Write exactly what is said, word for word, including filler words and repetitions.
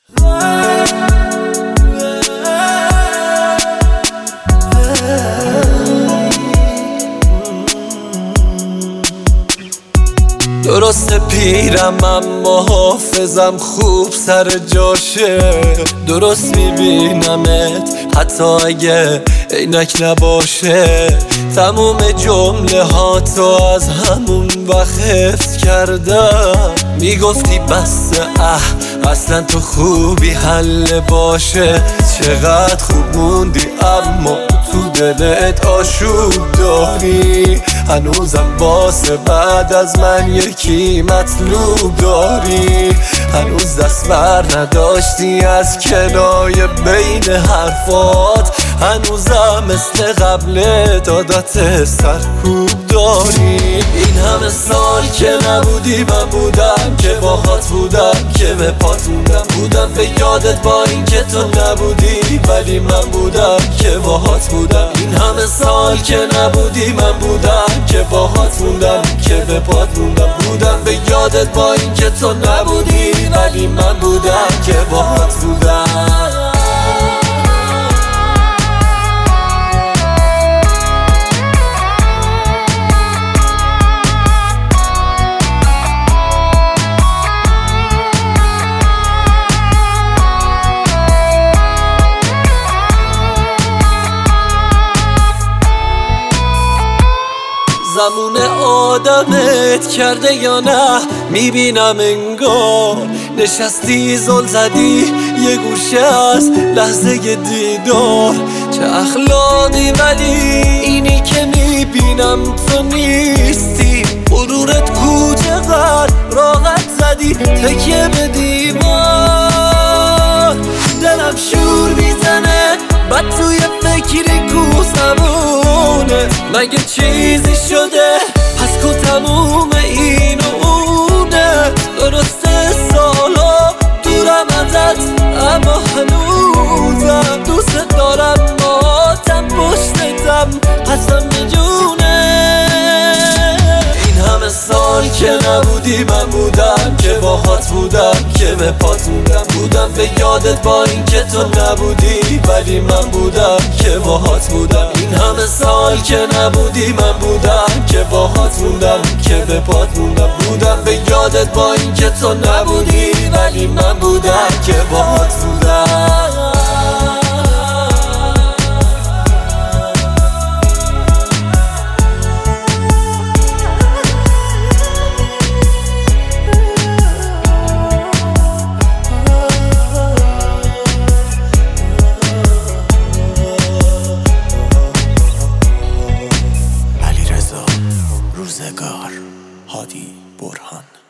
درسته پیرم اما حافظم خوب سر جاشه، درست میبینمت حتی اگه عینک نباشه. تموم جمله ها تو از همون وقت حفظ کردم. میگفتی بس اه اصلا تو خوبی حل باشه. چقدر خوب موندی اما تو دلت آشوب داری. هنوزم واسه بعد از من یکی مطلوب داری. هنوز دست بر نداشتی از کنایه بین حرفات. هنوزم مثل قبل دادات سرکوب داری. این همه سال که نبودی من بودم که باهات بودم که به پات موندم. بودم به یادت با این که تو نبودی ولی من بودم که باهات بودم. این همه سال که نبودی من بودم که باهات موندم که به پات موندم. بودم به یادت با این که تو نبودی ولی من بودم که باهات بودم. زمون آدمت کرده یا نه میبینم انگار. نشستی زل زدی یه گوشه از لحظه دیدار. چه اخلاقی ولی اینی که میبینم تو نیستی. غرورت کو چقدر راحت زدی تکیه به دیوار. دلم شور میزنه بعد توی فکری کوسمونه. مگه چیزی شده پس کو تموم این و اونه. درسته سالا دورم ازت اما هنوزم دوست دارم. ماتم پشتتم قسم به جونه. این همه سال که نبودی من بودم که باهات بودم که به پات موندم. بودم به یادت با این که تو نبودی ولی من بودم که باهات بودم. این همه سال که نبودی من بودم که باهات موندم که به پات موندم. بودم به یادت با این که تو نبودی ولی من بودم که باهات بودم. روزگار هادی برهان.